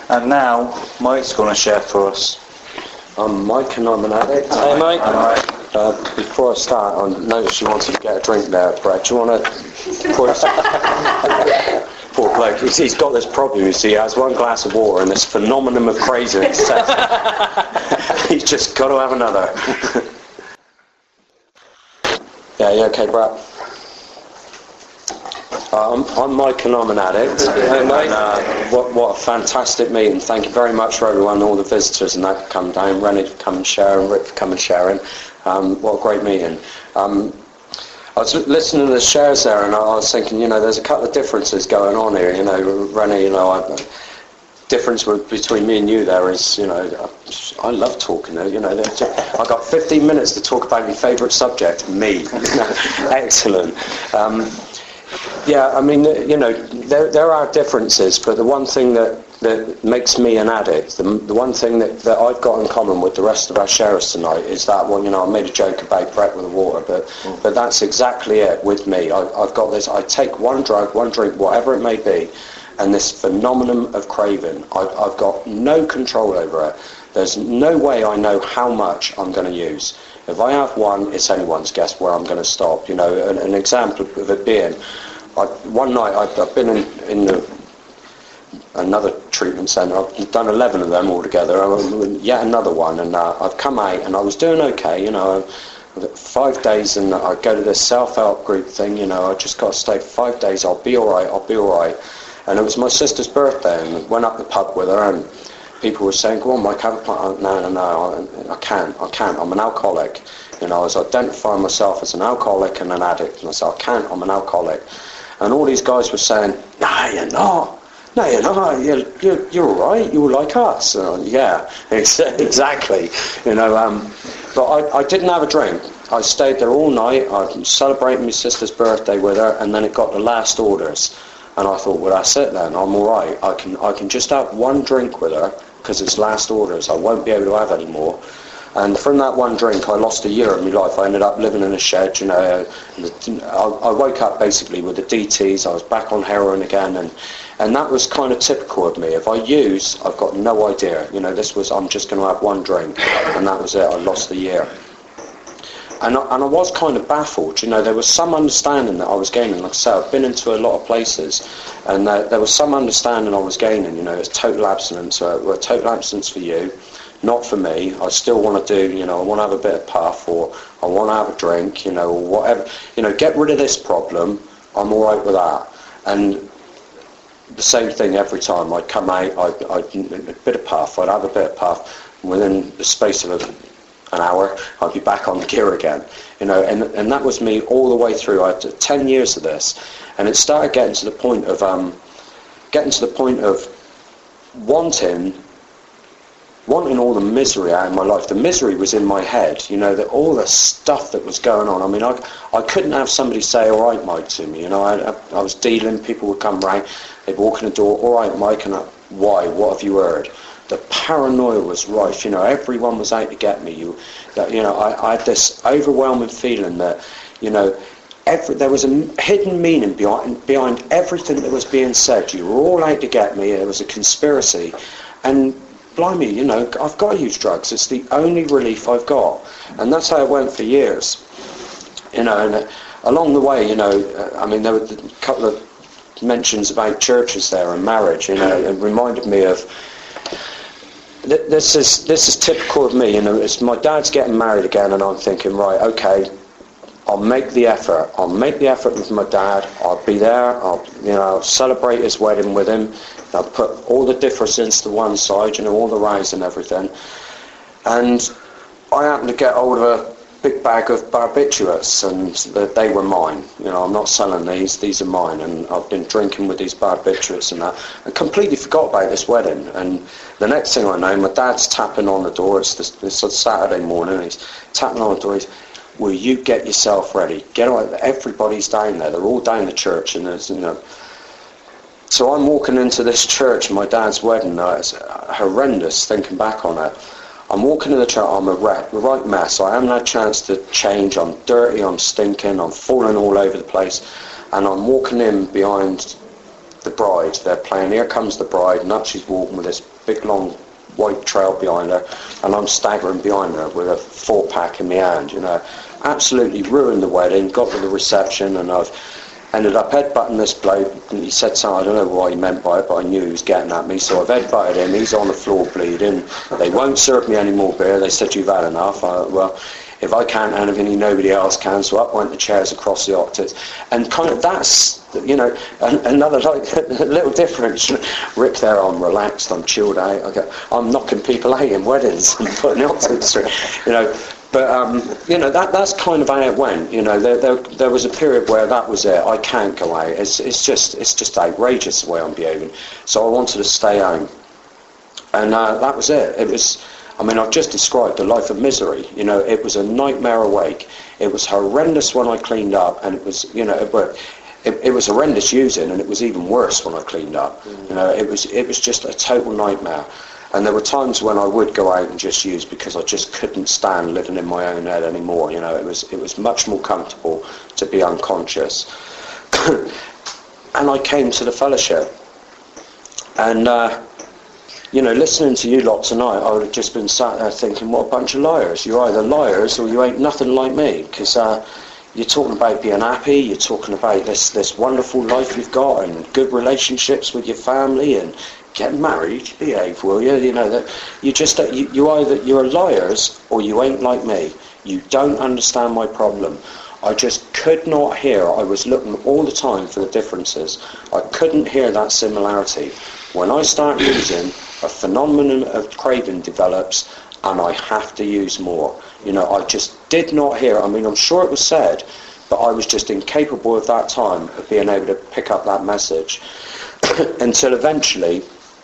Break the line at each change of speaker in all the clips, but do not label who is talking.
And now, Mike's going to share for us.
I'm Mike and I'm an addict.
Hey, Mike.
Before I start, I noticed you wanted to get a drink there, Brad. Do you want to... Poor bloke, he's got this problem, you see. He has one glass of water and this phenomenon of craziness. He's just got to have another. Yeah, you okay, Brad? I'm Mike and I'm an addict.
Hey, Mike.
What a fantastic meeting. Thank you very much for everyone, all the visitors and that come down. Rennie to come and share and Rick for come and sharing. What a great meeting. I was listening to the shares there and I was thinking, there's a couple of differences going on here. Rennie, difference between me and you there is, I love talking there. I got 15 minutes to talk about my favourite subject, me. Excellent. Yeah, I mean, there are differences, but the one thing that makes me an addict, the one thing that I've got in common with the rest of our sharers tonight is that, I made a joke about Brett with the water, but that's exactly it with me. I've got this, I take one drug, one drink, whatever it may be, and this phenomenon of craving, I've got no control over it. There's no way I know how much I'm going to use. If I have one, it's anyone's guess where I'm going to stop. An example of it being, one night I've been in another treatment centre. I've done 11 of them altogether. Yet another one, and I've come out and I was doing okay. 5 days, and I go to this self-help group thing. I just got to stay 5 days. I'll be all right. And it was my sister's birthday, and I went up the pub with her and. People were saying, go on, Mike, have a pint. No, I can't. I'm an alcoholic. I was identifying myself as an alcoholic and an addict. And I said, I can't, I'm an alcoholic. And all these guys were saying, no, you're not. No, you're not. You're all right. You're like us. Yeah, exactly. But I didn't have a drink. I stayed there all night. I was celebrating my sister's birthday with her, and then it got the last orders. And I thought, well, that's it then. I'm all right. I can just have one drink with her because it's last orders. I won't be able to have any more. And from that one drink, I lost a year of my life. I ended up living in a shed. I woke up basically with the DTs. I was back on heroin again, and that was kind of typical of me. If I use, I've got no idea. I'm just going to have one drink, and that was it. I lost the year. And I was kind of baffled, there was some understanding that I was gaining. Like I said, I've been into a lot of places, and there was some understanding I was gaining, it's total abstinence, total abstinence for you, not for me. I still want to do, I want to have a bit of puff, or I want to have a drink, or whatever, get rid of this problem, I'm all right with that. And the same thing every time. I'd come out, I'd a bit of puff, I'd have a bit of puff, within the space of an hour, I'd be back on the gear again, and that was me all the way through. I had 10 years of this, and it started getting to the point of wanting all the misery out of my life. The misery was in my head, all the stuff that was going on. I mean, I couldn't have somebody say, all right, Mike, to me. I was dealing, people would come round, they'd walk in the door, all right, Mike, and why? What have you heard? The paranoia was rife. Everyone was out to get me. I had this overwhelming feeling that, there was a hidden meaning behind everything that was being said. You were all out to get me. It was a conspiracy, and blimey, I've got to use drugs. It's the only relief I've got, and that's how it went for years. And along the way, I mean, there were a couple of mentions about churches there and marriage. It reminded me of. This is typical of me. It's my dad's getting married again, and I'm thinking, right, okay, I'll make the effort. I'll make the effort with my dad. I'll be there. I'll celebrate his wedding with him. I'll put all the differences to one side, all the rows and everything. And I happened to get hold of a big bag of barbiturates, and they were mine. I'm not selling these. These are mine, and I've been drinking with these barbiturates and that. I completely forgot about this wedding, and the next thing I know, my dad's tapping on the door. It's a Saturday morning. He's tapping on the door. He's, will you get yourself ready? Get on. Everybody's down there. They're all down the church, and there's So I'm walking into this church, my dad's wedding. It's horrendous thinking back on it. I'm walking in the church, I'm a wreck, a right mess. I haven't had a chance to change. I'm dirty, I'm stinking, I'm falling all over the place. And I'm walking in behind the bride. They're playing Here Comes the Bride, and up she's walking with this big long white trail behind her, and I'm staggering behind her with a 4-pack in my hand, you know. Absolutely ruined the wedding, got to the reception, and I've ended up headbutting this bloke, and he said something, I don't know what he meant by it, but I knew he was getting at me, so I've headbutted him. He's on the floor bleeding. They won't serve me any more beer. They said, you've had enough. Well, if I can't have any, nobody else can, so up went the chairs across the octaves. And kind of that's, you know, another like a little difference. Rick there, I'm relaxed, I'm chilled out, I'm knocking people out in weddings and putting the octaves through, you know. But, you know, that's kind of how it went. You know, there was a period where that was it. I can't go out. It's just outrageous the way I'm behaving. So I wanted to stay home. And that was it. It was, I mean, I've just described a life of misery. You know, it was a nightmare awake. It was horrendous when I cleaned up. And it was, you know, it was horrendous using, and it was even worse when I cleaned up. You know, it was just a total nightmare. And there were times when I would go out and just use because I just couldn't stand living in my own head anymore. You know, it was much more comfortable to be unconscious. And I came to the fellowship. And, you know, listening to you lot tonight, I would have just been sat there thinking, what a bunch of liars. You're either liars or you ain't nothing like me. Because you're talking about being happy, you're talking about this wonderful life you've got and good relationships with your family and get married, behave, will you? You know, that you just you either you're liars or you ain't like me. You don't understand my problem. I just could not hear. I was looking all the time for the differences. I couldn't hear that similarity. When I start using, a phenomenon of craving develops, and I have to use more. You know, I just did not hear. I mean, I'm sure it was said, but I was just incapable at that time of being able to pick up that message until eventually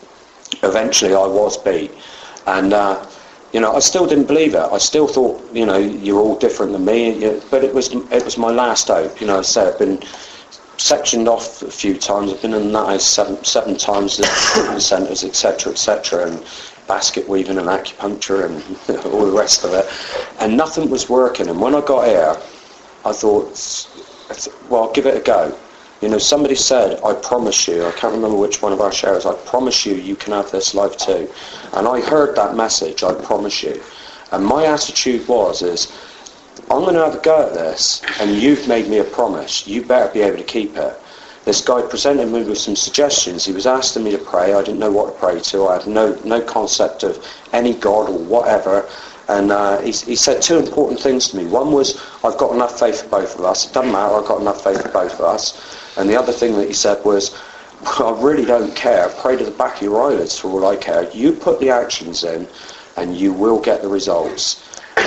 I was beat. And, you know, I still didn't believe it. I still thought, you know, you're all different than me. But it was my last hope. You know, so I've been sectioned off a few times. I've been in that house seven times, the treatment centres, etc., and basket weaving and acupuncture and all the rest of it. And nothing was working. And when I got here, I thought, well, I'll give it a go. You know, somebody said, I promise you, I can't remember which one of our sharers, I promise you, you can have this life too. And I heard that message, I promise you. And my attitude is, I'm going to have a go at this, and you've made me a promise. You better be able to keep it. This guy presented me with some suggestions. He was asking me to pray. I didn't know what to pray to. I had no concept of any God or whatever. And he said two important things to me. One was, I've got enough faith for both of us. It doesn't matter, I've got enough faith for both of us. And the other thing that he said was, I really don't care. Pray to the back of your eyelids for all I care. You put the actions in, and you will get the results.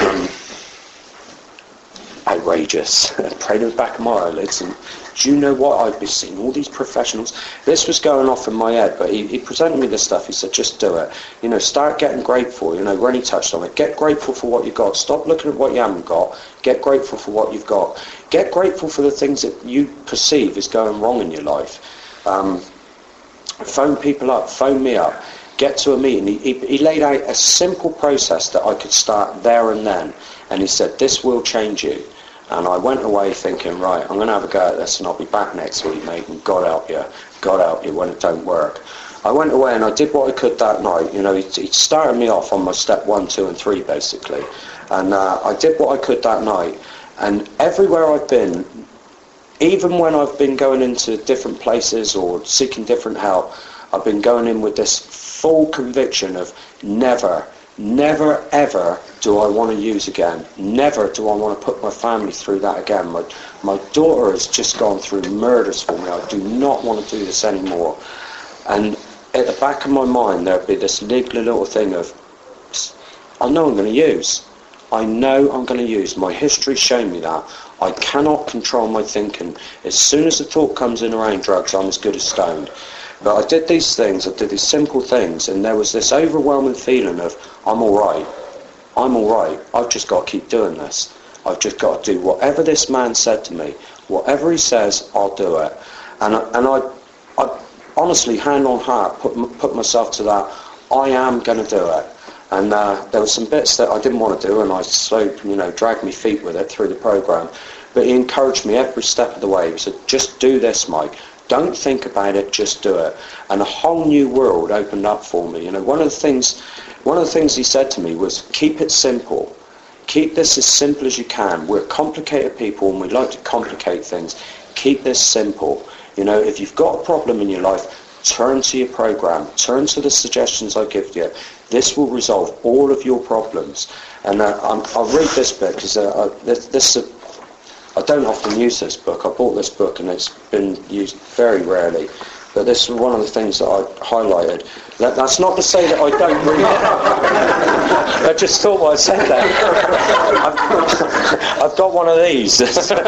Outrageous. Pray to the back of my eyelids. And do you know what? I've been seeing all these professionals. This was going off in my head, but he presented me this stuff. He said, just do it. You know, start getting grateful. You know, Rennie touched on it. Get grateful for what you've got. Stop looking at what you haven't got. Get grateful for what you've got. Get grateful for the things that you perceive is going wrong in your life. Phone people up. Phone me up. Get to a meeting. He laid out a simple process that I could start there and then. And he said, this will change you. And I went away thinking, right, I'm going to have a go at this and I'll be back next week, mate, and God help you when it don't work. I went away and I did what I could that night. You know, he started me off on my step 1, 2 and 3 basically. And I did what I could that night. And everywhere I've been, even when I've been going into different places or seeking different help, I've been going in with this full conviction of never ever do I want to use again. Never do I want to put my family through that again. My daughter has just gone through murders for me. I do not want to do this anymore. And at the back of my mind there'd be this little thing of, I know I'm going to use. I know I'm going to use. My history's shown me that. I cannot control my thinking. As soon as the thought comes in around drugs, I'm as good as stoned. But I did these things, I did these simple things, and there was this overwhelming feeling of, I'm all right, I've just got to keep doing this. I've just got to do whatever this man said to me. Whatever he says, I'll do it. And I honestly, hand on heart, put myself to that, I am going to do it. And there were some bits that I didn't want to do, and I dragged my feet with it through the programme. But he encouraged me every step of the way. He said, just do this, Mike. Don't think about it, just do it. And a whole new world opened up for me. One of the things he said to me was, keep it simple. Keep this as simple as you can. We're complicated people and we like to complicate things. Keep this simple. If you've got a problem in your life, turn to your program. Turn to the suggestions I give you. This will resolve all of your problems. And I'll read this bit because I don't often use this book. I bought this book and it's been used very rarely. But this is one of the things that I highlighted. That's not to say that I don't read it. I just thought I said that. I've got one of these.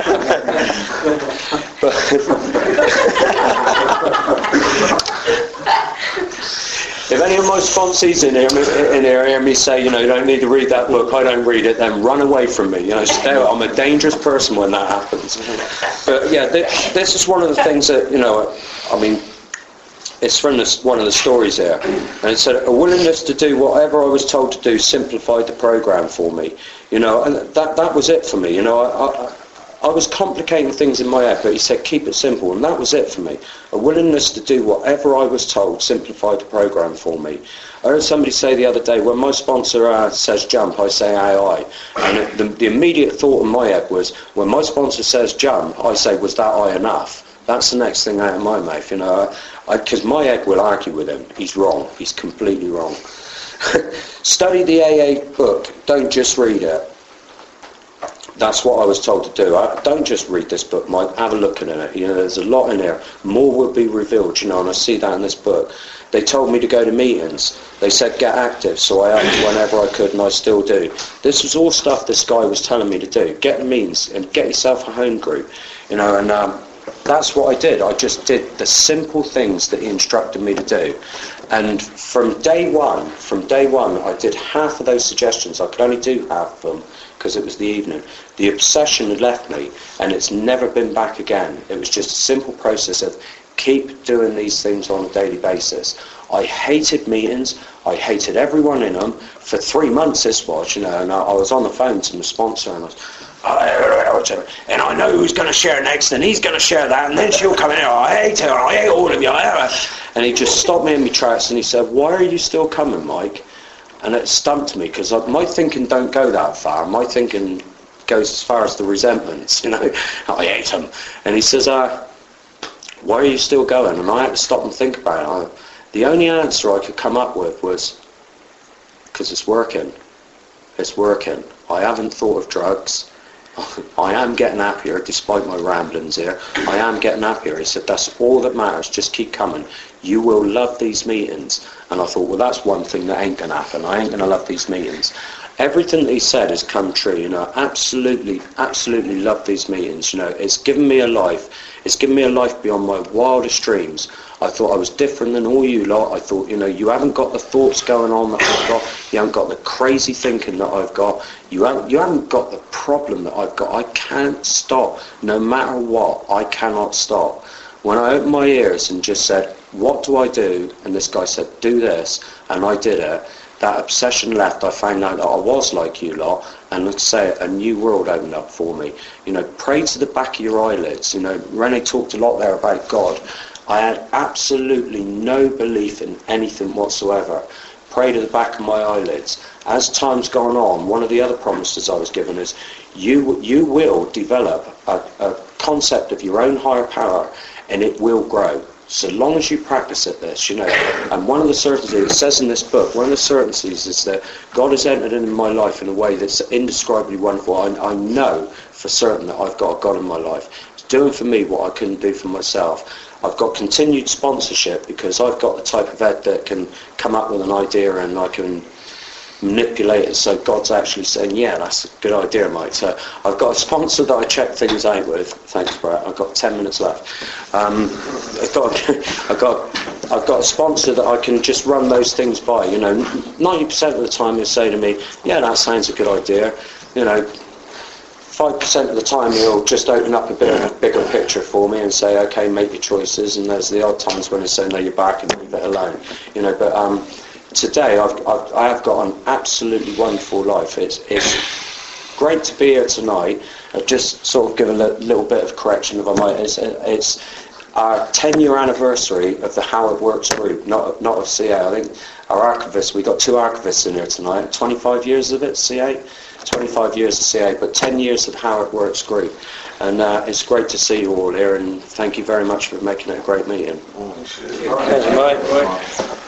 If any of my sponsors in here hear me say, you don't need to read that book, I don't read it, then run away from me. I'm a dangerous person when that happens. But yeah, this is one of the things that, it's from one of the stories there. And it said, a willingness to do whatever I was told to do simplified the program for me. And that was it for me. I was complicating things in my head, but he said, keep it simple, and that was it for me. A willingness to do whatever I was told simplified the program for me. I heard somebody say the other day, when my sponsor says jump, I say aye. And the immediate thought in my head was, when my sponsor says jump, I say, was that aye enough? That's the next thing out of my mouth, because my head will argue with him. He's wrong. He's completely wrong. Study the AA book. Don't just read it. That's what I was told to do. Don't just read this book, Mike. Have a look at it. There's a lot in there. More will be revealed, and I see that in this book. They told me to go to meetings. They said get active, so I acted whenever I could, and I still do. This was all stuff this guy was telling me to do. Get the meetings and get yourself a home group, and that's what I did. I just did the simple things that he instructed me to do. And from day one, I did half of those suggestions. I could only do half of them because it was the evening. The obsession had left me, and it's never been back again. It was just a simple process of keep doing these things on a daily basis. I hated meetings. I hated everyone in them. For 3 months this was, and I was on the phone to my sponsor, and and I know who's going to share next, and he's going to share that, and then she'll come in, I hate her, I hate all of you. And he just stopped me in my tracks, and he said, why are you still coming, Mike? And it stumped me, because my thinking don't go that far. My thinking goes as far as the resentments, I hate him. And he says, why are you still going? And I had to stop and think about it. The only answer I could come up with was, because it's working. It's working. I haven't thought of drugs. I am getting happier despite my ramblings here. I am getting happier. He said, that's all that matters. Just keep coming. You will love these meetings. And I thought, well, that's one thing that ain't going to happen. I ain't going to love these meetings. Everything that he said has come true. Absolutely love these meetings. It's given me a life. It's given me a life beyond my wildest dreams. I thought I was different than all you lot. I thought, you haven't got the thoughts going on that I've got. You haven't got the crazy thinking that I've got. You haven't got the problem that I've got. I can't stop. No matter what, I cannot stop. When I opened my ears and just said, what do I do? And this guy said, do this. And I did it. That obsession left. I found out that I was like you lot. And let's say a new world opened up for me. Pray to the back of your eyelids. Rene talked a lot there about God. I had absolutely no belief in anything whatsoever. Pray to the back of my eyelids. As time's gone on, one of the other promises I was given is you will develop a concept of your own higher power, and it will grow. So long as you practice at this, and one of the certainties, it says in this book, one of the certainties is that God has entered into my life in a way that's indescribably wonderful. I know for certain that I've got a God in my life. It's doing for me what I couldn't do for myself. I've got continued sponsorship because I've got the type of head that can come up with an idea and I can manipulate it, so God's actually saying, yeah, that's a good idea, Mike. So I've got a sponsor that I check things out with. Thanks, Brett. I've got 10 minutes left. I've got a sponsor that I can just run those things by. 90% of the time he'll say to me, yeah, that sounds a good idea. 5% of the time he'll just open up a bit of a bigger picture for me and say, okay, make your choices. And there's the odd times when he'll say, no, you're back and leave it alone. But today I have got an absolutely wonderful life. It's great to be here tonight. I've just sort of given a little bit of correction if I might. It's our 10-year anniversary of the How It Works group, not of CA. I think our archivists, we got 2 archivists in here tonight. 25 years of it, CA. 25 years of CA, but 10 years of How It Works group. And it's great to see you all here, and thank you very much for making it a great meeting.
Thanks, Mike.